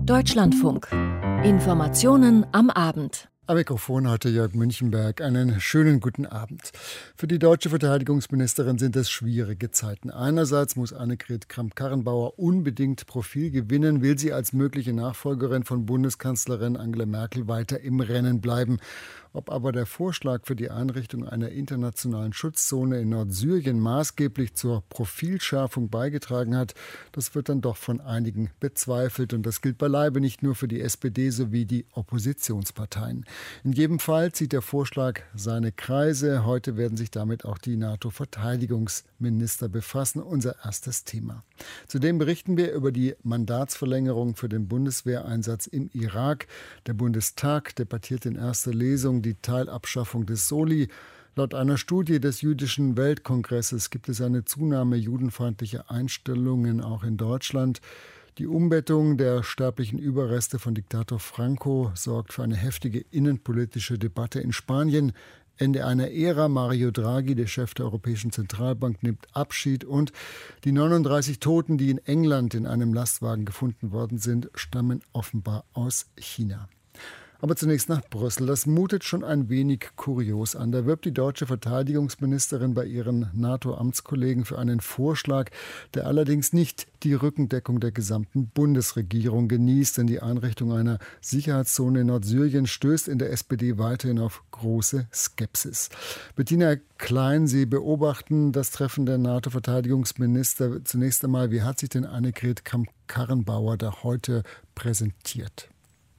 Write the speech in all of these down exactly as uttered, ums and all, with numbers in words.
Deutschlandfunk. Informationen am Abend. Am Mikrofon hatte Jörg Münchenberg. Einen schönen guten Abend. Für die deutsche Verteidigungsministerin sind es schwierige Zeiten. Einerseits muss Annegret Kramp-Karrenbauer unbedingt Profil gewinnen, will sie als mögliche Nachfolgerin von Bundeskanzlerin Angela Merkel weiter im Rennen bleiben. Ob aber der Vorschlag für die Einrichtung einer internationalen Schutzzone in Nordsyrien maßgeblich zur Profilschärfung beigetragen hat, das wird dann doch von einigen bezweifelt. Und das gilt beileibe nicht nur für die S P D sowie die Oppositionsparteien. In jedem Fall zieht der Vorschlag seine Kreise. Heute werden sich damit auch die NATO-Verteidigungsminister befassen. Unser erstes Thema. Zudem berichten wir über die Mandatsverlängerung für den Bundeswehreinsatz im Irak. Der Bundestag debattiert in erster Lesung die Teilabschaffung des Soli. Laut einer Studie des Jüdischen Weltkongresses gibt es eine Zunahme judenfeindlicher Einstellungen auch in Deutschland. Die Umbettung der sterblichen Überreste von Diktator Franco sorgt für eine heftige innenpolitische Debatte in Spanien. Ende einer Ära. Mario Draghi, der Chef der Europäischen Zentralbank, nimmt Abschied. Und die neununddreißig Toten, die in England in einem Lastwagen gefunden worden sind, stammen offenbar aus China. Aber zunächst nach Brüssel. Das mutet schon ein wenig kurios an. Da wirbt die deutsche Verteidigungsministerin bei ihren NATO-Amtskollegen für einen Vorschlag, der allerdings nicht die Rückendeckung der gesamten Bundesregierung genießt. Denn die Einrichtung einer Sicherheitszone in Nordsyrien stößt in der S P D weiterhin auf große Skepsis. Bettina Klein, Sie beobachten das Treffen der NATO-Verteidigungsminister. Zunächst einmal, wie hat sich denn Annegret Kramp-Karrenbauer da heute präsentiert?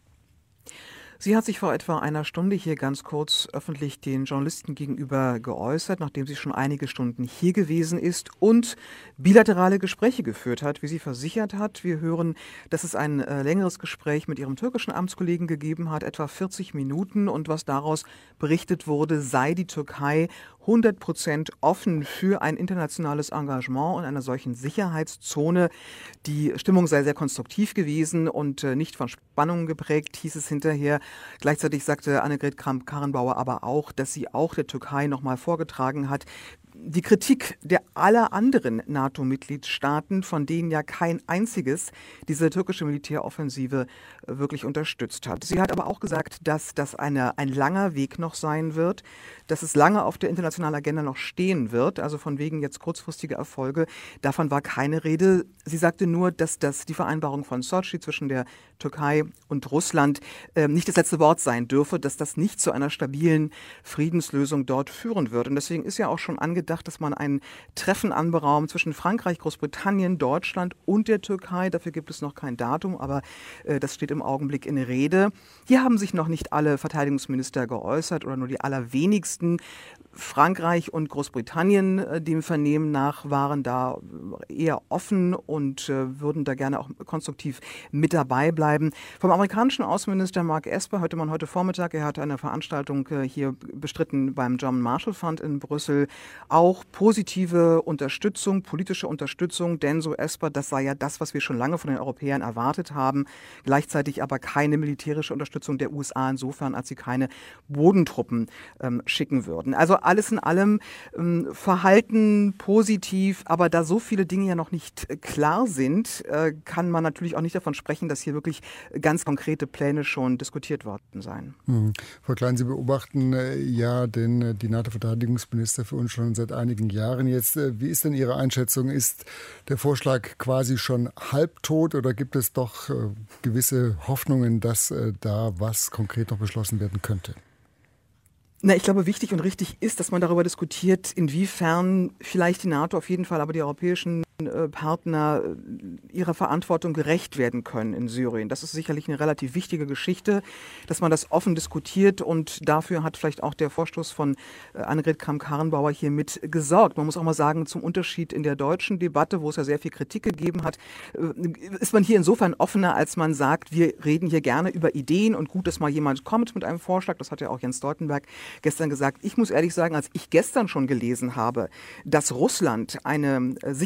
Sie hat sich vor etwa einer Stunde hier ganz kurz öffentlich den Journalisten gegenüber geäußert, nachdem sie schon einige Stunden hier gewesen ist und bilaterale Gespräche geführt hat, wie sie versichert hat. Wir hören, dass es ein äh, längeres Gespräch mit ihrem türkischen Amtskollegen gegeben hat, etwa vierzig Minuten. Und was daraus berichtet wurde, sei die Türkei hundert Prozent offen für ein internationales Engagement und einer solchen Sicherheitszone. Die Stimmung sei sehr konstruktiv gewesen und äh, nicht von Spannungen geprägt, hieß es hinterher. Gleichzeitig sagte Annegret Kramp-Karrenbauer aber auch, dass sie auch der Türkei nochmal vorgetragen hat, die Kritik der aller anderen NATO-Mitgliedstaaten, von denen ja kein einziges diese türkische Militäroffensive wirklich unterstützt hat. Sie hat aber auch gesagt, dass das eine, ein langer Weg noch sein wird, dass es lange auf der internationalen Agenda noch stehen wird, also von wegen jetzt kurzfristige Erfolge. Davon war keine Rede. Sie sagte nur, dass das die Vereinbarung von Sochi zwischen der Türkei und Russland äh, nicht das letzte Wort sein dürfe, dass das nicht zu einer stabilen Friedenslösung dort führen wird. Und deswegen ist ja auch schon angedacht, dass man ein Treffen anberaumt zwischen Frankreich, Großbritannien, Deutschland und der Türkei. Dafür gibt es noch kein Datum, aber äh, das steht im Augenblick in Rede. Hier haben sich noch nicht alle Verteidigungsminister geäußert oder nur die allerwenigsten. Frankreich und Großbritannien, äh, dem Vernehmen nach, waren da eher offen und äh, würden da gerne auch konstruktiv mit dabei bleiben. Vom amerikanischen Außenminister Mark Esper hörte man heute Vormittag, er hat eine Veranstaltung äh, hier bestritten beim John Marshall Fund in Brüssel, auch positive Unterstützung, politische Unterstützung, denn so Esper, das sei ja das, was wir schon lange von den Europäern erwartet haben, gleichzeitig aber keine militärische Unterstützung der U S A insofern, als sie keine Bodentruppen ähm, schicken würden. Also alles in allem ähm, Verhalten positiv, aber da so viele Dinge ja noch nicht äh, klar sind, äh, kann man natürlich auch nicht davon sprechen, dass hier wirklich ganz konkrete Pläne schon diskutiert worden seien. Hm. Frau Klein, Sie beobachten äh, ja den, äh, die NATO-Verteidigungsminister für uns schon seit einigen Jahren jetzt. Äh, wie ist denn Ihre Einschätzung? Ist der Vorschlag quasi schon halbtot oder gibt es doch äh, gewisse Hoffnungen, dass äh, da was konkret noch beschlossen werden könnte? Na, ich glaube, wichtig und richtig ist, dass man darüber diskutiert, inwiefern vielleicht die NATO, auf jeden Fall aber die europäischen äh, Partner äh, ihrer Verantwortung gerecht werden können in Syrien. Das ist sicherlich eine relativ wichtige Geschichte, dass man das offen diskutiert und dafür hat vielleicht auch der Vorstoß von äh, Annegret Kramp-Karrenbauer hier mit gesorgt. Man muss auch mal sagen, zum Unterschied in der deutschen Debatte, wo es ja sehr viel Kritik gegeben hat, äh, ist man hier insofern offener, als man sagt, wir reden hier gerne über Ideen und gut, dass mal jemand kommt mit einem Vorschlag. Das hat ja auch Jens Stoltenberg gestern gesagt. Ich muss ehrlich sagen, als ich gestern schon gelesen habe, dass Russland eine Sicherheits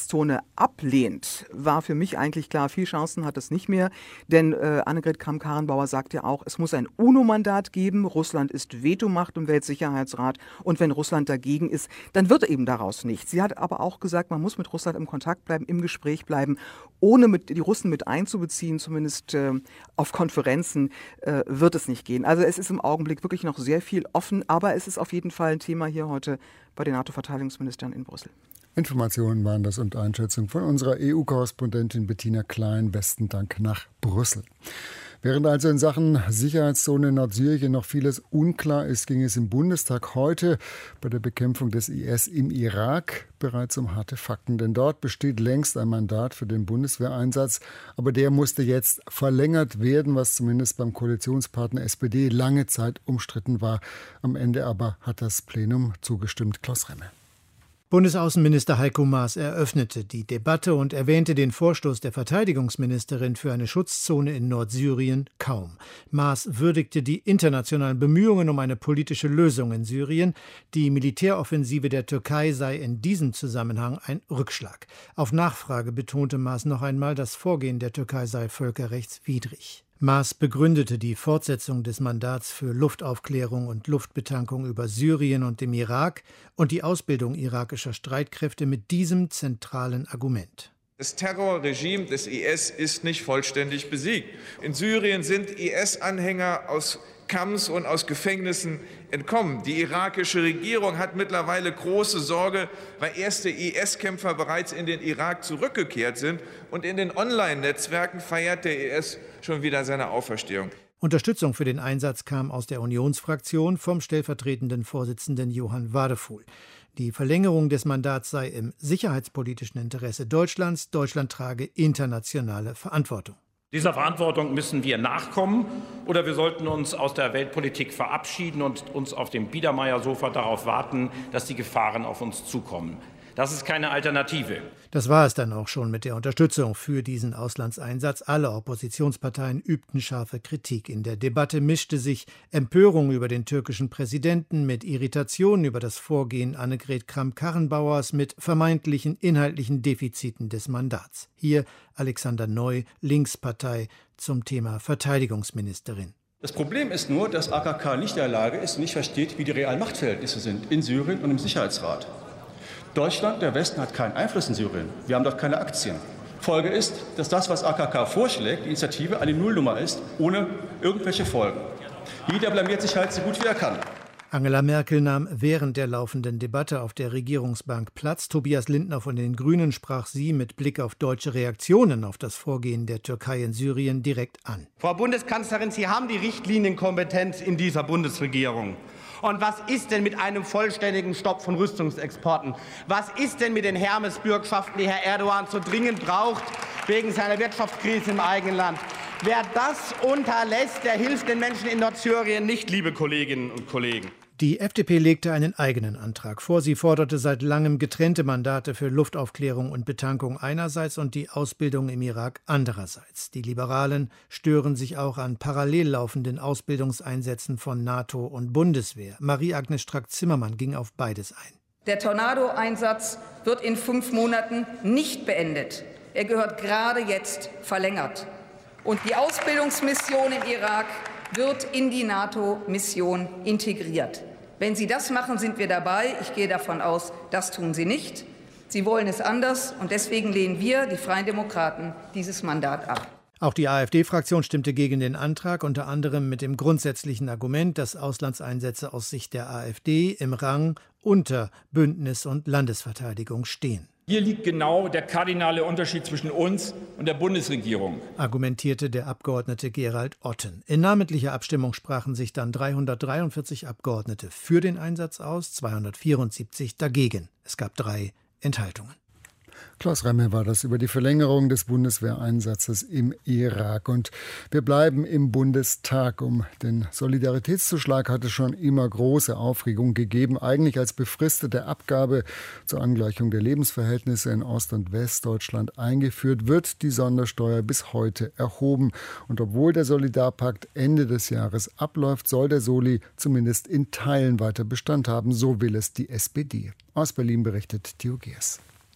Schutzzone ablehnt, war für mich eigentlich klar, viel Chancen hat es nicht mehr. Denn äh, Annegret Kramp-Karrenbauer sagt ja auch, es muss ein UNO-Mandat geben. Russland ist Vetomacht im Weltsicherheitsrat. Und wenn Russland dagegen ist, dann wird eben daraus nichts. Sie hat aber auch gesagt, man muss mit Russland im Kontakt bleiben, im Gespräch bleiben, ohne mit, die Russen mit einzubeziehen, zumindest äh, auf Konferenzen, äh, wird es nicht gehen. Also es ist im Augenblick wirklich noch sehr viel offen, aber es ist auf jeden Fall ein Thema hier heute bei den NATO-Verteidigungsministern in Brüssel. Informationen waren das und Einschätzung von unserer E U-Korrespondentin Bettina Klein. Besten Dank nach Brüssel. Während also in Sachen Sicherheitszone in Nordsyrien noch vieles unklar ist, ging es im Bundestag heute bei der Bekämpfung des I S im Irak bereits um harte Fakten. Denn dort besteht längst ein Mandat für den Bundeswehreinsatz, aber der musste jetzt verlängert werden, was zumindest beim Koalitionspartner S P D lange Zeit umstritten war. Am Ende aber hat das Plenum zugestimmt. Klaus Remme. Bundesaußenminister Heiko Maas eröffnete die Debatte und erwähnte den Vorstoß der Verteidigungsministerin für eine Schutzzone in Nordsyrien kaum. Maas würdigte die internationalen Bemühungen um eine politische Lösung in Syrien. Die Militäroffensive der Türkei sei in diesem Zusammenhang ein Rückschlag. Auf Nachfrage betonte Maas noch einmal, das Vorgehen der Türkei sei völkerrechtswidrig. Maas begründete die Fortsetzung des Mandats für Luftaufklärung und Luftbetankung über Syrien und dem Irak und die Ausbildung irakischer Streitkräfte mit diesem zentralen Argument. Das Terrorregime des I S ist nicht vollständig besiegt. In Syrien sind I S-Anhänger aus Camps und aus Gefängnissen entkommen. Die irakische Regierung hat mittlerweile große Sorge, weil erste I S-Kämpfer bereits in den Irak zurückgekehrt sind. Und in den Online-Netzwerken feiert der I S schon wieder seine Auferstehung. Unterstützung für den Einsatz kam aus der Unionsfraktion vom stellvertretenden Vorsitzenden Johann Wadefuhl. Die Verlängerung des Mandats sei im sicherheitspolitischen Interesse Deutschlands. Deutschland trage internationale Verantwortung. Dieser Verantwortung müssen wir nachkommen, oder wir sollten uns aus der Weltpolitik verabschieden und uns auf dem Biedermeier-Sofa darauf warten, dass die Gefahren auf uns zukommen. Das ist keine Alternative. Das war es dann auch schon mit der Unterstützung für diesen Auslandseinsatz. Alle Oppositionsparteien übten scharfe Kritik. In der Debatte mischte sich Empörung über den türkischen Präsidenten mit Irritation über das Vorgehen Annegret Kramp-Karrenbauers mit vermeintlichen inhaltlichen Defiziten des Mandats. Hier Alexander Neu, Linkspartei, zum Thema Verteidigungsministerin. Das Problem ist nur, dass A K K nicht in der Lage ist und nicht versteht, wie die realen Machtverhältnisse sind in Syrien und im Sicherheitsrat. Deutschland, der Westen, hat keinen Einfluss in Syrien. Wir haben dort keine Aktien. Folge ist, dass das, was A K K vorschlägt, die Initiative, eine Nullnummer ist, ohne irgendwelche Folgen. Jeder blamiert sich halt so gut wie er kann. Angela Merkel nahm während der laufenden Debatte auf der Regierungsbank Platz. Tobias Lindner von den Grünen sprach sie mit Blick auf deutsche Reaktionen auf das Vorgehen der Türkei in Syrien direkt an. Frau Bundeskanzlerin, Sie haben die Richtlinienkompetenz in dieser Bundesregierung. Und was ist denn mit einem vollständigen Stopp von Rüstungsexporten? Was ist denn mit den Hermes-Bürgschaften, die Herr Erdogan so dringend braucht, wegen seiner Wirtschaftskrise im eigenen Land? Wer das unterlässt, der hilft den Menschen in Nordsyrien nicht, liebe Kolleginnen und Kollegen. Die F D P legte einen eigenen Antrag vor. Sie forderte seit langem getrennte Mandate für Luftaufklärung und Betankung einerseits und die Ausbildung im Irak andererseits. Die Liberalen stören sich auch an parallel laufenden Ausbildungseinsätzen von NATO und Bundeswehr. Marie-Agnes Strack-Zimmermann ging auf beides ein. Der Tornado-Einsatz wird in fünf Monaten nicht beendet. Er gehört gerade jetzt verlängert. Und die Ausbildungsmission im Irak wird in die NATO-Mission integriert. Wenn Sie das machen, sind wir dabei. Ich gehe davon aus, das tun Sie nicht. Sie wollen es anders, und deswegen lehnen wir, die Freien Demokraten, dieses Mandat ab. Auch die AfD-Fraktion stimmte gegen den Antrag, unter anderem mit dem grundsätzlichen Argument, dass Auslandseinsätze aus Sicht der AfD im Rang unter Bündnis- und Landesverteidigung stehen. Hier liegt genau der kardinale Unterschied zwischen uns und der Bundesregierung, argumentierte der Abgeordnete Gerald Otten. In namentlicher Abstimmung sprachen sich dann dreihundertdreiundvierzig Abgeordnete für den Einsatz aus, zweihundertvierundsiebzig dagegen. Es gab drei Enthaltungen. Klaus Remme war das über die Verlängerung des Bundeswehreinsatzes im Irak. Und wir bleiben im Bundestag. Um den Solidaritätszuschlag hat es schon immer große Aufregung gegeben. Eigentlich als befristete Abgabe zur Angleichung der Lebensverhältnisse in Ost- und Westdeutschland eingeführt, wird die Sondersteuer bis heute erhoben. Und obwohl der Solidarpakt Ende des Jahres abläuft, soll der Soli zumindest in Teilen weiter Bestand haben. So will es die S P D. Aus Berlin berichtet Theo Geers.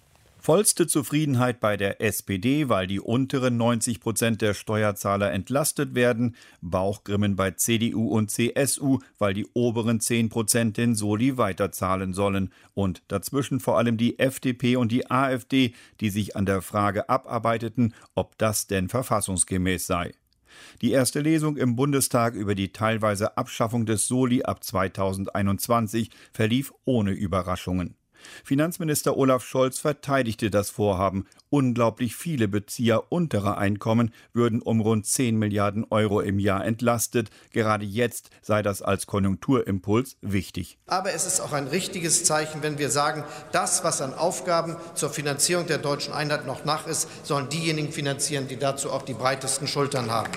Vollste Zufriedenheit bei der S P D, weil die unteren neunzig Prozent der Steuerzahler entlastet werden. Bauchgrimmen bei C D U und C S U, weil die oberen zehn Prozent den Soli weiterzahlen sollen. Und dazwischen vor allem die F D P und die A f D, die sich an der Frage abarbeiteten, ob das denn verfassungsgemäß sei. Die erste Lesung im Bundestag über die teilweise Abschaffung des Soli ab zweitausendeinundzwanzig verlief ohne Überraschungen. Finanzminister Olaf Scholz verteidigte das Vorhaben. Unglaublich viele Bezieher unterer Einkommen würden um rund zehn Milliarden Euro im Jahr entlastet. Gerade jetzt sei das als Konjunkturimpuls wichtig. Aber es ist auch ein richtiges Zeichen, wenn wir sagen, das, was an Aufgaben zur Finanzierung der deutschen Einheit noch nach ist, sollen diejenigen finanzieren, die dazu auch die breitesten Schultern haben.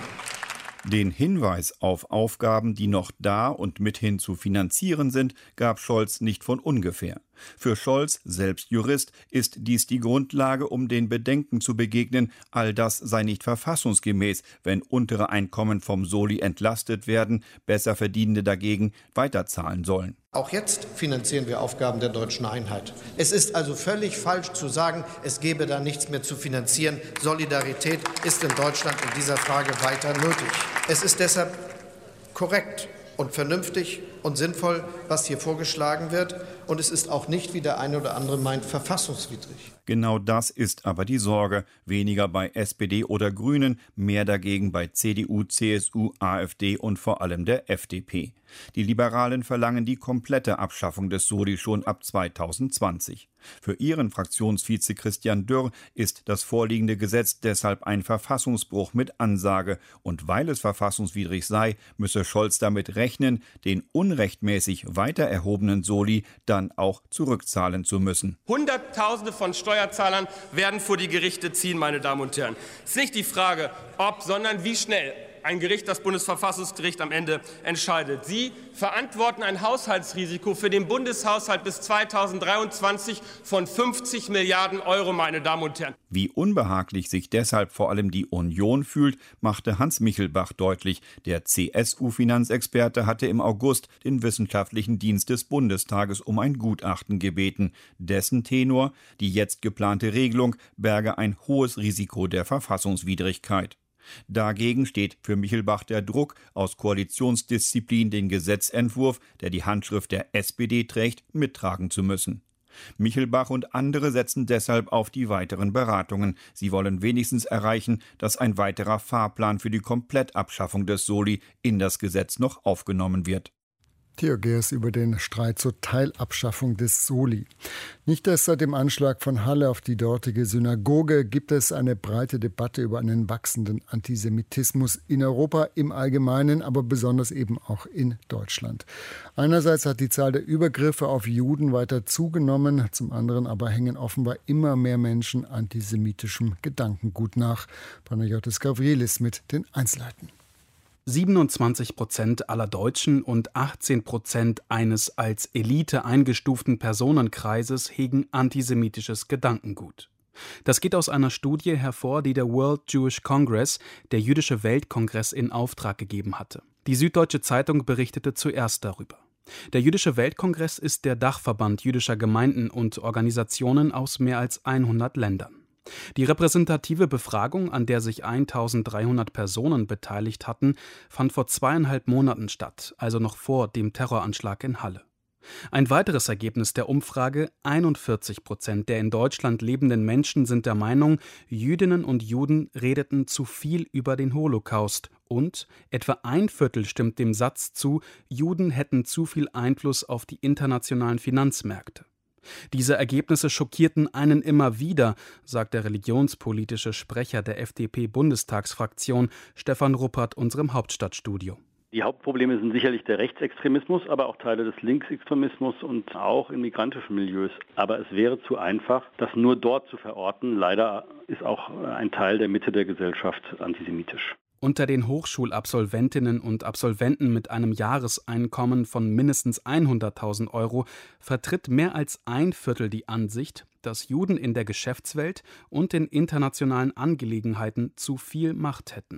Den Hinweis auf Aufgaben, die noch da und mithin zu finanzieren sind, gab Scholz nicht von ungefähr. Für Scholz, selbst Jurist, ist dies die Grundlage, um den Bedenken zu begegnen, all das sei nicht verfassungsgemäß, wenn untere Einkommen vom Soli entlastet werden, Besserverdienende dagegen weiterzahlen sollen. Auch jetzt finanzieren wir Aufgaben der deutschen Einheit. Es ist also völlig falsch zu sagen, es gebe da nichts mehr zu finanzieren. Solidarität ist in Deutschland in dieser Frage weiter nötig. Es ist deshalb korrekt und vernünftig und sinnvoll, was hier vorgeschlagen wird. Und es ist auch nicht, wie der eine oder andere meint, verfassungswidrig. Genau das ist aber die Sorge. Weniger bei S P D oder Grünen, mehr dagegen bei C D U, C S U, A f D und vor allem der F D P. Die Liberalen verlangen die komplette Abschaffung des Soli schon ab zweitausendzwanzig. Für ihren Fraktionsvize Christian Dürr ist das vorliegende Gesetz deshalb ein Verfassungsbruch mit Ansage. Und weil es verfassungswidrig sei, müsse Scholz damit rechnen, den unrechtmäßig weiter erhobenen Soli dann auch zurückzahlen zu müssen. Hunderttausende von Steuerzahlern werden vor die Gerichte ziehen, meine Damen und Herren. Es ist nicht die Frage, ob, sondern wie schnell ein Gericht, das Bundesverfassungsgericht, am Ende entscheidet. Sie verantworten ein Haushaltsrisiko für den Bundeshaushalt bis zweitausenddreiundzwanzig von fünfzig Milliarden Euro, meine Damen und Herren. Wie unbehaglich sich deshalb vor allem die Union fühlt, machte Hans Michelbach deutlich. Der C S U-Finanzexperte hatte im August den Wissenschaftlichen Dienst des Bundestages um ein Gutachten gebeten. Dessen Tenor: die jetzt geplante Regelung berge ein hohes Risiko der Verfassungswidrigkeit. Dagegen steht für Michelbach der Druck, aus Koalitionsdisziplin den Gesetzentwurf, der die Handschrift der S P D trägt, mittragen zu müssen. Michelbach und andere setzen deshalb auf die weiteren Beratungen. Sie wollen wenigstens erreichen, dass ein weiterer Fahrplan für die Komplettabschaffung des Soli in das Gesetz noch aufgenommen wird. Theo Geers über den Streit zur Teilabschaffung des Soli. Nicht erst seit dem Anschlag von Halle auf die dortige Synagoge gibt es eine breite Debatte über einen wachsenden Antisemitismus in Europa im Allgemeinen, aber besonders eben auch in Deutschland. Einerseits hat die Zahl der Übergriffe auf Juden weiter zugenommen, zum anderen aber hängen offenbar immer mehr Menschen antisemitischem Gedankengut nach. Panagiotis Gavrielis mit den Einzelheiten. siebenundzwanzig Prozent aller Deutschen und achtzehn Prozent eines als Elite eingestuften Personenkreises hegen antisemitisches Gedankengut. Das geht aus einer Studie hervor, die der World Jewish Congress, der Jüdische Weltkongress, in Auftrag gegeben hatte. Die Süddeutsche Zeitung berichtete zuerst darüber. Der Jüdische Weltkongress ist der Dachverband jüdischer Gemeinden und Organisationen aus mehr als hundert Ländern. Die repräsentative Befragung, an der sich eintausenddreihundert Personen beteiligt hatten, fand vor zweieinhalb Monaten statt, also noch vor dem Terroranschlag in Halle. Ein weiteres Ergebnis der Umfrage: einundvierzig Prozent der in Deutschland lebenden Menschen sind der Meinung, Jüdinnen und Juden redeten zu viel über den Holocaust, und etwa ein Viertel stimmt dem Satz zu, Juden hätten zu viel Einfluss auf die internationalen Finanzmärkte. Diese Ergebnisse schockierten einen immer wieder, sagt der religionspolitische Sprecher der F D P-Bundestagsfraktion Stefan Ruppert unserem Hauptstadtstudio. Die Hauptprobleme sind sicherlich der Rechtsextremismus, aber auch Teile des Linksextremismus und auch in migrantischen Milieus. Aber es wäre zu einfach, das nur dort zu verorten. Leider ist auch ein Teil der Mitte der Gesellschaft antisemitisch. Unter den Hochschulabsolventinnen und Absolventen mit einem Jahreseinkommen von mindestens hunderttausend Euro vertritt mehr als ein Viertel die Ansicht, dass Juden in der Geschäftswelt und in internationalen Angelegenheiten zu viel Macht hätten.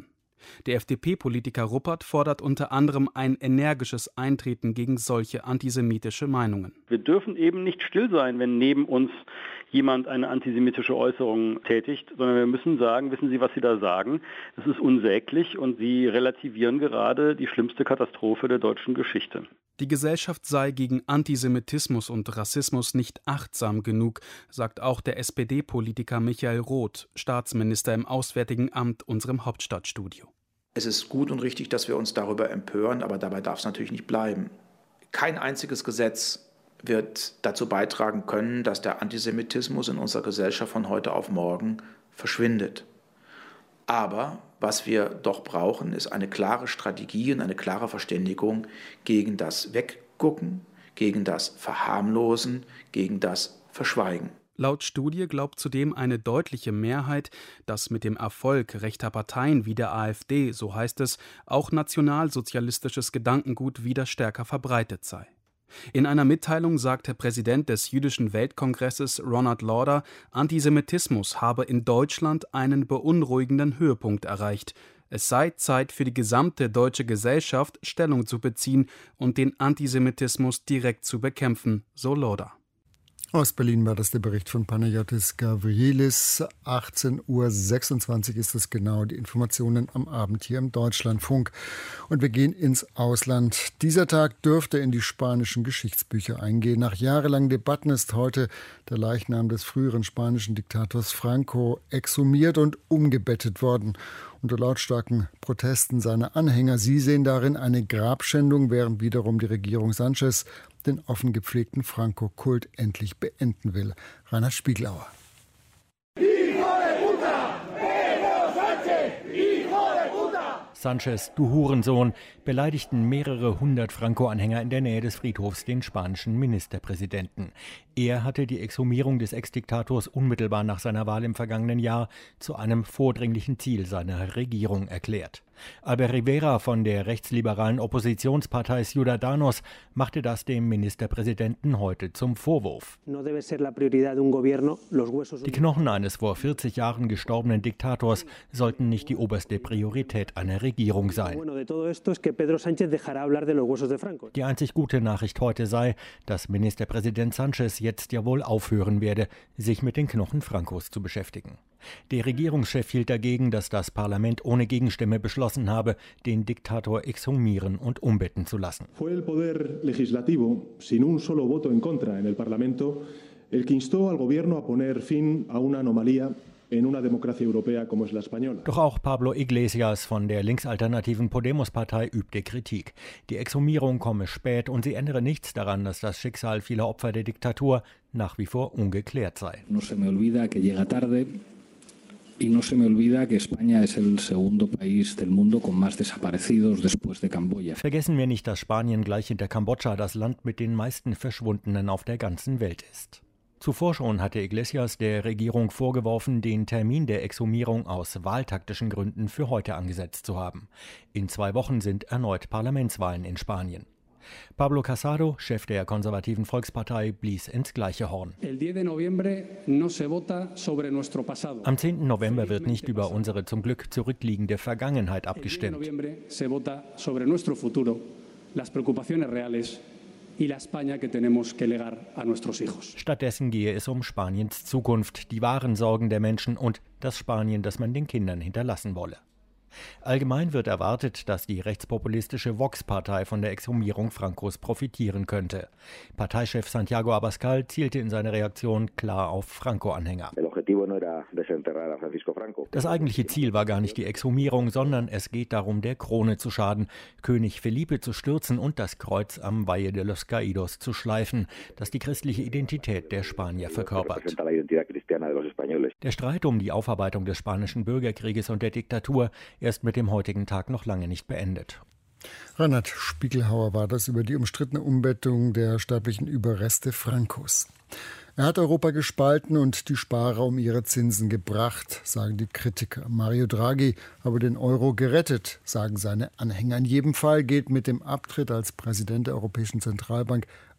Der F D P-Politiker Ruppert fordert unter anderem ein energisches Eintreten gegen solche antisemitische Meinungen. Wir dürfen eben nicht still sein, wenn neben uns jemand eine antisemitische Äußerung tätigt, sondern wir müssen sagen, wissen Sie, was Sie da sagen? Das ist unsäglich und Sie relativieren gerade die schlimmste Katastrophe der deutschen Geschichte. Die Gesellschaft sei gegen Antisemitismus und Rassismus nicht achtsam genug, sagt auch der S P D-Politiker Michael Roth, Staatsminister im Auswärtigen Amt, unserem Hauptstadtstudio. Es ist gut und richtig, dass wir uns darüber empören, aber dabei darf es natürlich nicht bleiben. Kein einziges Gesetz wird dazu beitragen können, dass der Antisemitismus in unserer Gesellschaft von heute auf morgen verschwindet. Aber was wir doch brauchen, ist eine klare Strategie und eine klare Verständigung gegen das Weggucken, gegen das Verharmlosen, gegen das Verschweigen. Laut Studie glaubt zudem eine deutliche Mehrheit, dass mit dem Erfolg rechter Parteien wie der AfD, so heißt es, auch nationalsozialistisches Gedankengut wieder stärker verbreitet sei. In einer Mitteilung sagt der Präsident des Jüdischen Weltkongresses Ronald Lauder, Antisemitismus habe in Deutschland einen beunruhigenden Höhepunkt erreicht. Es sei Zeit für die gesamte deutsche Gesellschaft, Stellung zu beziehen und den Antisemitismus direkt zu bekämpfen, so Lauder. Aus Berlin war das der Bericht von Panagiotis Gavrielis. achtzehn Uhr sechsundzwanzig ist es genau, die Informationen am Abend hier im Deutschlandfunk. Und wir gehen ins Ausland. Dieser Tag dürfte in die spanischen Geschichtsbücher eingehen. Nach jahrelangen Debatten ist heute der Leichnam des früheren spanischen Diktators Franco exhumiert und umgebettet worden. Unter lautstarken Protesten seiner Anhänger. Sie sehen darin eine Grabschändung, während wiederum die Regierung Sanchez den offen gepflegten Franco-Kult endlich beenden will. Reinhard Spieglauer. Sanchez, du Hurensohn, beleidigten mehrere hundert Franco-Anhänger in der Nähe des Friedhofs den spanischen Ministerpräsidenten. Er hatte die Exhumierung des Ex-Diktators unmittelbar nach seiner Wahl im vergangenen Jahr zu einem vordringlichen Ziel seiner Regierung erklärt. Albert Rivera von der rechtsliberalen Oppositionspartei Ciudadanos machte das dem Ministerpräsidenten heute zum Vorwurf. Die Knochen eines vor vierzig Jahren gestorbenen Diktators sollten nicht die oberste Priorität einer Regierung sein. Die einzig gute Nachricht heute sei, dass Ministerpräsident Sanchez jetzt ja wohl aufhören werde, sich mit den Knochen Francos zu beschäftigen. Der Regierungschef hielt dagegen, dass das Parlament ohne Gegenstimme beschlossen habe, den Diktator exhumieren und umbetten zu lassen. Fue el poder legislativo, sin un solo voto en contra en el Parlamento, el que instó al gobierno a poner fin a una anomalía en una democracia europea como es la española. Doch auch Pablo Iglesias von der linksalternativen Podemos-Partei übte Kritik. Die Exhumierung komme spät und sie ändere nichts daran, dass das Schicksal vieler Opfer der Diktatur nach wie vor ungeklärt sei. No se me olvida que llega tarde. Y no se me olvida que España es el segundo país del mundo con más desaparecidos después de Camboya. Vergessen wir nicht, dass Spanien gleich hinter Kambodscha das Land mit den meisten Verschwundenen auf der ganzen Welt ist. Zuvor schon hatte Iglesias der Regierung vorgeworfen, den Termin der Exhumierung aus wahltaktischen Gründen für heute angesetzt zu haben. In zwei Wochen sind erneut Parlamentswahlen in Spanien. Pablo Casado, Chef der konservativen Volkspartei, blies ins gleiche Horn. Am zehnten November wird nicht über unsere zum Glück zurückliegende Vergangenheit abgestimmt. Stattdessen gehe es um Spaniens Zukunft, die wahren Sorgen der Menschen und das Spanien, das man den Kindern hinterlassen wolle. Allgemein wird erwartet, dass die rechtspopulistische Vox-Partei von der Exhumierung Francos profitieren könnte. Parteichef Santiago Abascal zielte in seiner Reaktion klar auf Franco-Anhänger. Das eigentliche Ziel war gar nicht die Exhumierung, sondern es geht darum, der Krone zu schaden, König Felipe zu stürzen und das Kreuz am Valle de los Caídos zu schleifen, das die christliche Identität der Spanier verkörpert. Der Streit um die Aufarbeitung des spanischen Bürgerkrieges und der Diktatur ist mit dem heutigen Tag noch lange nicht beendet. Reinhard Spiegelhauer war das über die umstrittene Umbettung der sterblichen Überreste Francos. Er hat Europa gespalten und die Sparer um ihre Zinsen gebracht, sagen die Kritiker. Mario Draghi habe den Euro gerettet, sagen seine Anhänger. In jedem Fall geht mit dem Abtritt als Präsident der Europäischen Zentralbank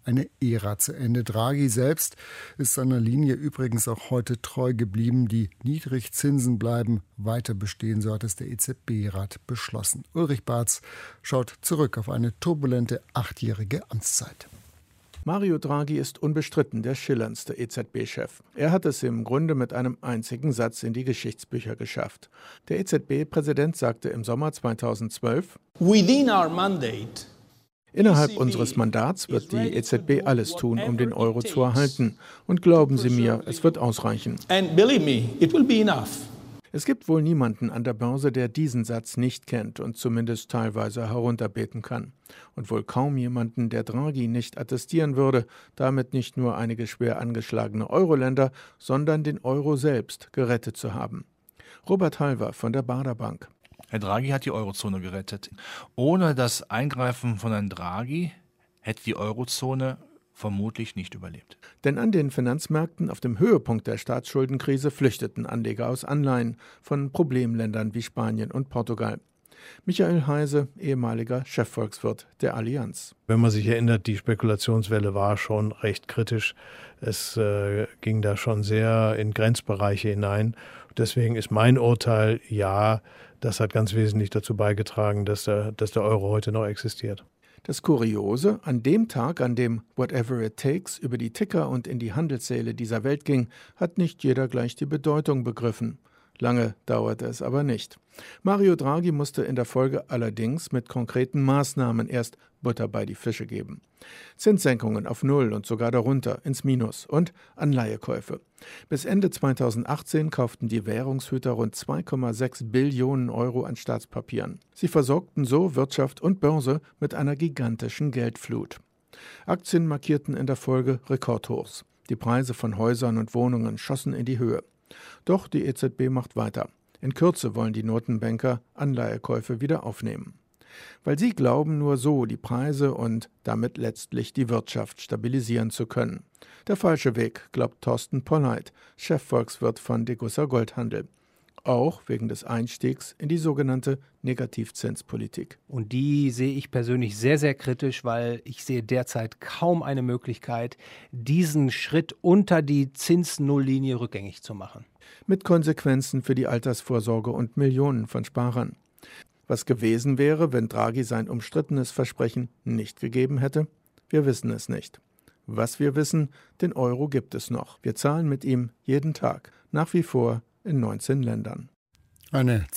eine Ära zu Ende. Draghi selbst ist seiner Linie übrigens auch heute treu geblieben. Die Niedrigzinsen bleiben weiter bestehen, so hat es der E Z B-Rat beschlossen. Ulrich Barz schaut zurück auf eine turbulente achtjährige Amtszeit. Mario Draghi ist unbestritten der schillerndste E Z B-Chef. Er hat es im Grunde mit einem einzigen Satz in die Geschichtsbücher geschafft. Der E Z B-Präsident sagte im Sommer zweitausendzwölf: Within our mandate, innerhalb unseres Mandats wird die E Z B alles tun, um den Euro zu erhalten. Und glauben Sie mir, es wird ausreichen. And believe me, it will be enough. Es gibt wohl niemanden an der Börse, der diesen Satz nicht kennt und zumindest teilweise herunterbeten kann. Und wohl kaum jemanden, der Draghi nicht attestieren würde, damit nicht nur einige schwer angeschlagene Euro-Länder, sondern den Euro selbst gerettet zu haben. Robert Halver von der Baader Bank. Herr Draghi hat die Eurozone gerettet. Ohne das Eingreifen von Herrn Draghi hätte die Eurozone vermutlich nicht überlebt. Denn an den Finanzmärkten auf dem Höhepunkt der Staatsschuldenkrise flüchteten Anleger aus Anleihen von Problemländern wie Spanien und Portugal. Michael Heise, ehemaliger Chefvolkswirt der Allianz. Wenn man sich erinnert, die Spekulationswelle war schon recht kritisch. Es äh, ging da schon sehr in Grenzbereiche hinein. Deswegen ist mein Urteil, ja, das hat ganz wesentlich dazu beigetragen, dass der, dass der Euro heute noch existiert. Das Kuriose, an dem Tag, an dem Whatever It Takes über die Ticker und in die Handelssäle dieser Welt ging, hat nicht jeder gleich die Bedeutung begriffen. Lange dauerte es aber nicht. Mario Draghi musste in der Folge allerdings mit konkreten Maßnahmen erst Butter bei die Fische geben. Zinssenkungen auf Null und sogar darunter ins Minus und Anleihekäufe. Bis Ende zweitausendachtzehn kauften die Währungshüter rund zwei Komma sechs Billionen Euro an Staatspapieren. Sie versorgten so Wirtschaft und Börse mit einer gigantischen Geldflut. Aktien markierten in der Folge Rekordhochs. Die Preise von Häusern und Wohnungen schossen in die Höhe. Doch die E Z B macht weiter. In Kürze wollen die Notenbanker Anleihekäufe wieder aufnehmen. Weil sie glauben, nur so die Preise und damit letztlich die Wirtschaft stabilisieren zu können. Der falsche Weg, glaubt Thorsten Polleit, Chefvolkswirt von Degussa Goldhandel. Auch wegen des Einstiegs in die sogenannte Negativzinspolitik. Und die sehe ich persönlich sehr, sehr kritisch, weil ich sehe derzeit kaum eine Möglichkeit, diesen Schritt unter die Zinsnulllinie rückgängig zu machen. Mit Konsequenzen für die Altersvorsorge und Millionen von Sparern. Was gewesen wäre, wenn Draghi sein umstrittenes Versprechen nicht gegeben hätte? Wir wissen es nicht. Was wir wissen, den Euro gibt es noch. Wir zahlen mit ihm jeden Tag, nach wie vor in neunzehn Ländern. Eine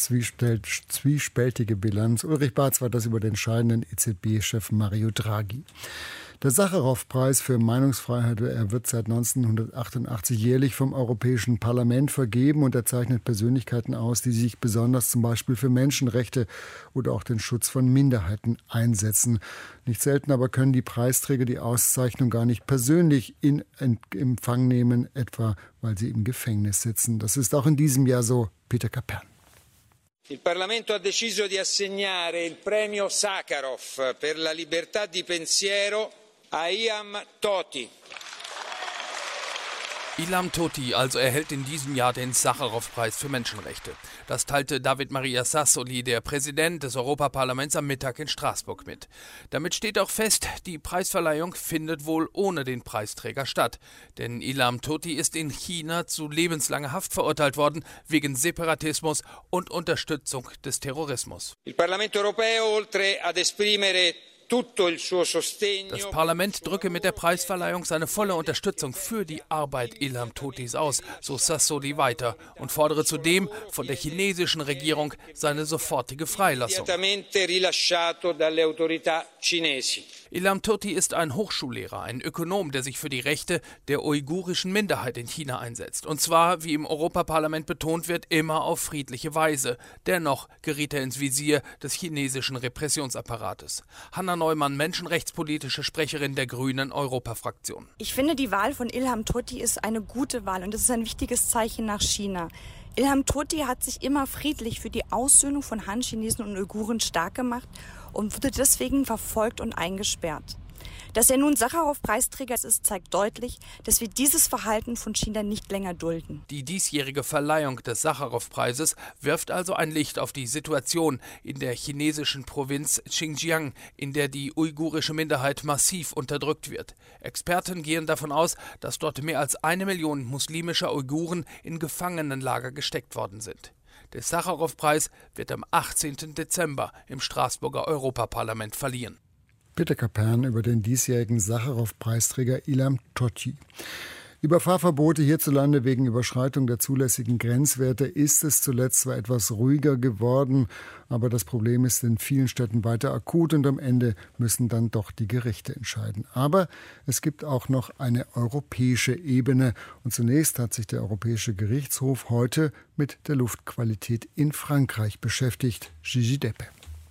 zwiespältige Bilanz. Ulrich Barz war das über den scheidenden E Z B-Chef Mario Draghi. Der Sacharow-Preis für Meinungsfreiheit, er wird seit neunzehnhundertachtundachtzig jährlich vom Europäischen Parlament vergeben und er zeichnet Persönlichkeiten aus, die sich besonders zum Beispiel für Menschenrechte oder auch den Schutz von Minderheiten einsetzen. Nicht selten aber können die Preisträger die Auszeichnung gar nicht persönlich in Empfang nehmen, etwa weil sie im Gefängnis sitzen. Das ist auch in diesem Jahr so. Peter Kapern. Il Parlamento ha deciso di assegnare il premio Sakharov per la libertà di pensiero a Ilham Tohti. Ilham Tohti also erhält in diesem Jahr den Sacharow-Preis für Menschenrechte. Das teilte David Maria Sassoli, der Präsident des Europaparlaments, am Mittag in Straßburg mit. Damit steht auch fest, die Preisverleihung findet wohl ohne den Preisträger statt. Denn Ilham Tohti ist in China zu lebenslanger Haft verurteilt worden, wegen Separatismus und Unterstützung des Terrorismus. Il Parlamento Europeo, oltre ad esprimere Das Parlament drücke mit der Preisverleihung seine volle Unterstützung für die Arbeit Ilham Tohtis aus, so Sassoli weiter, und fordere zudem von der chinesischen Regierung seine sofortige Freilassung. Ilham Tohti ist ein Hochschullehrer, ein Ökonom, der sich für die Rechte der uigurischen Minderheit in China einsetzt. Und zwar, wie im Europaparlament betont wird, immer auf friedliche Weise. Dennoch geriet er ins Visier des chinesischen Repressionsapparates. Hanna Neumann, menschenrechtspolitische Sprecherin der Grünen Europafraktion. Ich finde, die Wahl von Ilham Tohti ist eine gute Wahl und das ist ein wichtiges Zeichen nach China. Ilham Tohti hat sich immer friedlich für die Aussöhnung von Han-Chinesen und Uiguren stark gemacht und wurde deswegen verfolgt und eingesperrt. Dass er nun Sacharow-Preisträger ist, zeigt deutlich, dass wir dieses Verhalten von China nicht länger dulden. Die diesjährige Verleihung des Sacharow-Preises wirft also ein Licht auf die Situation in der chinesischen Provinz Xinjiang, in der die uigurische Minderheit massiv unterdrückt wird. Experten gehen davon aus, dass dort mehr als eine Million muslimischer Uiguren in Gefangenenlager gesteckt worden sind. Der Sacharow-Preis wird am achtzehnten Dezember im Straßburger Europaparlament verliehen. Peter Kapern über den diesjährigen Sacharow-Preisträger Ilham Tohti. Über Fahrverbote hierzulande wegen Überschreitung der zulässigen Grenzwerte ist es zuletzt zwar etwas ruhiger geworden, aber das Problem ist in vielen Städten weiter akut und am Ende müssen dann doch die Gerichte entscheiden. Aber es gibt auch noch eine europäische Ebene und zunächst hat sich der Europäische Gerichtshof heute mit der Luftqualität in Frankreich beschäftigt. Gigi Deppe.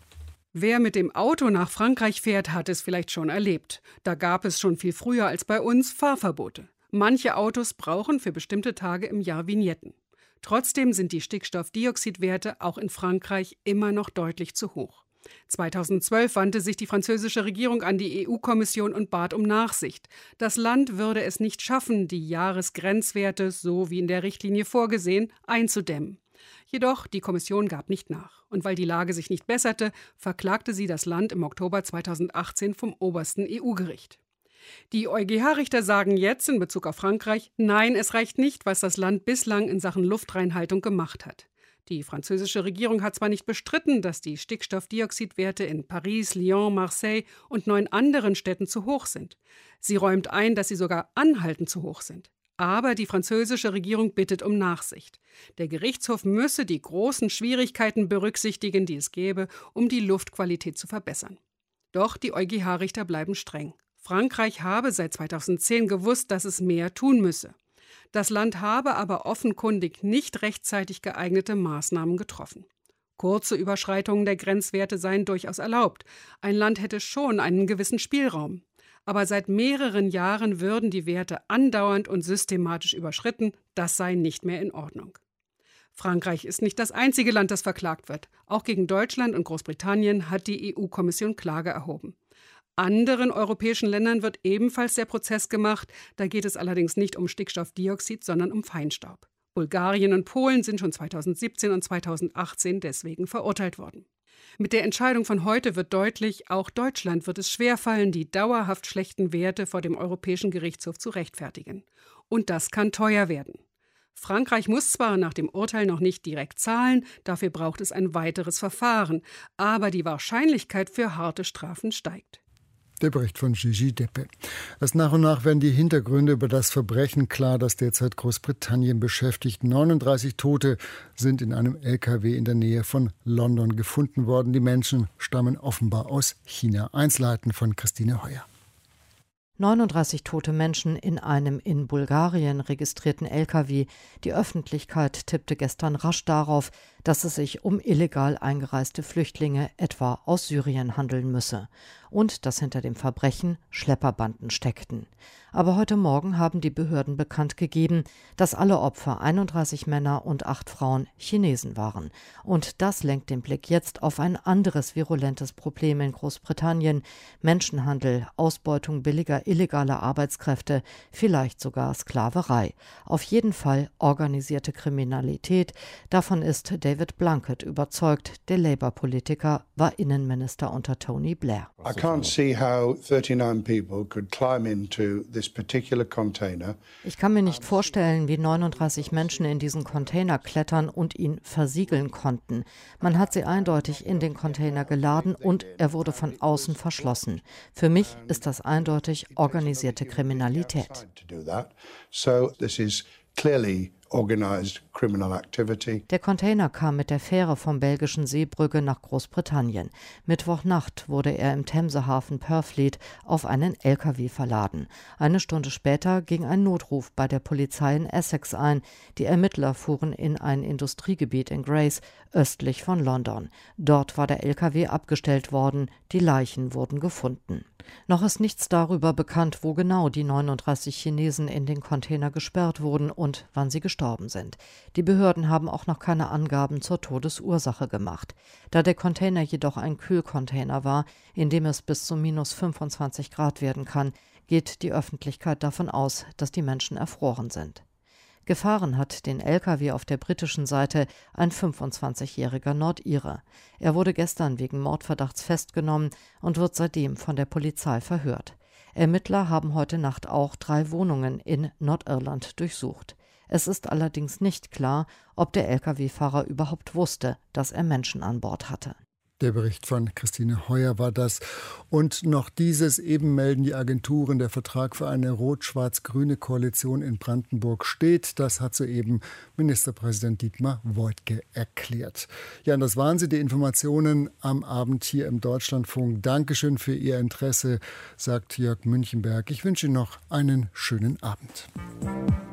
Wer mit dem Auto nach Frankreich fährt, hat es vielleicht schon erlebt. Da gab es schon viel früher als bei uns Fahrverbote. Manche Autos brauchen für bestimmte Tage im Jahr Vignetten. Trotzdem sind die Stickstoffdioxidwerte auch in Frankreich immer noch deutlich zu hoch. zweitausendzwölf wandte sich die französische Regierung an die E U-Kommission und bat um Nachsicht. Das Land würde es nicht schaffen, die Jahresgrenzwerte, so wie in der Richtlinie vorgesehen, einzudämmen. Jedoch die Kommission gab nicht nach. Und weil die Lage sich nicht besserte, verklagte sie das Land im Oktober zweitausendachtzehn vom obersten E U-Gericht. Die EuGH-Richter sagen jetzt in Bezug auf Frankreich, nein, es reicht nicht, was das Land bislang in Sachen Luftreinhaltung gemacht hat. Die französische Regierung hat zwar nicht bestritten, dass die Stickstoffdioxidwerte in Paris, Lyon, Marseille und neun anderen Städten zu hoch sind. Sie räumt ein, dass sie sogar anhaltend zu hoch sind. Aber die französische Regierung bittet um Nachsicht. Der Gerichtshof müsse die großen Schwierigkeiten berücksichtigen, die es gäbe, um die Luftqualität zu verbessern. Doch die EuGH-Richter bleiben streng. Frankreich habe seit zweitausendzehn gewusst, dass es mehr tun müsse. Das Land habe aber offenkundig nicht rechtzeitig geeignete Maßnahmen getroffen. Kurze Überschreitungen der Grenzwerte seien durchaus erlaubt. Ein Land hätte schon einen gewissen Spielraum. Aber seit mehreren Jahren würden die Werte andauernd und systematisch überschritten. Das sei nicht mehr in Ordnung. Frankreich ist nicht das einzige Land, das verklagt wird. Auch gegen Deutschland und Großbritannien hat die E U-Kommission Klage erhoben. Anderen europäischen Ländern wird ebenfalls der Prozess gemacht. Da geht es allerdings nicht um Stickstoffdioxid, sondern um Feinstaub. Bulgarien und Polen sind schon zweitausendsiebzehn und zweitausendachtzehn deswegen verurteilt worden. Mit der Entscheidung von heute wird deutlich, auch Deutschland wird es schwerfallen, die dauerhaft schlechten Werte vor dem Europäischen Gerichtshof zu rechtfertigen. Und das kann teuer werden. Frankreich muss zwar nach dem Urteil noch nicht direkt zahlen, dafür braucht es ein weiteres Verfahren, aber die Wahrscheinlichkeit für harte Strafen steigt. Der Bericht von Gigi Deppe. Erst nach und nach werden die Hintergründe über das Verbrechen klar, das derzeit Großbritannien beschäftigt. neununddreißig Tote sind in einem L K W in der Nähe von London gefunden worden. Die Menschen stammen offenbar aus China. Einzelheiten von Christine Heuer. neununddreißig tote Menschen in einem in Bulgarien registrierten L K W. Die Öffentlichkeit tippte gestern rasch darauf, dass es sich um illegal eingereiste Flüchtlinge etwa aus Syrien handeln müsse und dass hinter dem Verbrechen Schlepperbanden steckten. Aber heute Morgen haben die Behörden bekannt gegeben, dass alle Opfer, einunddreißig Männer und acht Frauen, Chinesen waren. Und das lenkt den Blick jetzt auf ein anderes virulentes Problem in Großbritannien: Menschenhandel, Ausbeutung billiger illegaler Arbeitskräfte, vielleicht sogar Sklaverei. Auf jeden Fall organisierte Kriminalität. Davon ist David Blunkett überzeugt. Der Labour-Politiker war Innenminister unter Tony Blair. I can't see how thirty-nine people could climb into this particular container. Ich kann mir nicht vorstellen, wie neununddreißig Menschen in diesen Container klettern und ihn versiegeln konnten. Man hat sie eindeutig in den Container geladen und er wurde von außen verschlossen. Für mich ist das eindeutig organisierte Kriminalität. So this is clearly organized criminal activity. Der Container kam mit der Fähre vom belgischen Seebrügge nach Großbritannien. Mittwochnacht wurde er im Themsehafen Purfleet auf einen L K W verladen. Eine Stunde später ging ein Notruf bei der Polizei in Essex ein. Die Ermittler fuhren in ein Industriegebiet in Grays, östlich von London. Dort war der L K W abgestellt worden. Die Leichen wurden gefunden. Noch ist nichts darüber bekannt, wo genau die neununddreißig Chinesen in den Container gesperrt wurden und wann sie gestorben gestorben sind. Die Behörden haben auch noch keine Angaben zur Todesursache gemacht. Da der Container jedoch ein Kühlcontainer war, in dem es bis zu minus fünfundzwanzig Grad werden kann, geht die Öffentlichkeit davon aus, dass die Menschen erfroren sind. Gefahren hat den L K W auf der britischen Seite ein fünfundzwanzigjähriger Nordire. Er wurde gestern wegen Mordverdachts festgenommen und wird seitdem von der Polizei verhört. Ermittler haben heute Nacht auch drei Wohnungen in Nordirland durchsucht. Es ist allerdings nicht klar, ob der L K W-Fahrer überhaupt wusste, dass er Menschen an Bord hatte. Der Bericht von Christine Heuer war das. Und noch dieses, eben melden die Agenturen, der Vertrag für eine rot-schwarz-grüne Koalition in Brandenburg steht. Das hat soeben Ministerpräsident Dietmar Woidke erklärt. Ja, und das waren sie, die Informationen am Abend hier im Deutschlandfunk. Dankeschön für Ihr Interesse, sagt Jörg Münchenberg. Ich wünsche Ihnen noch einen schönen Abend.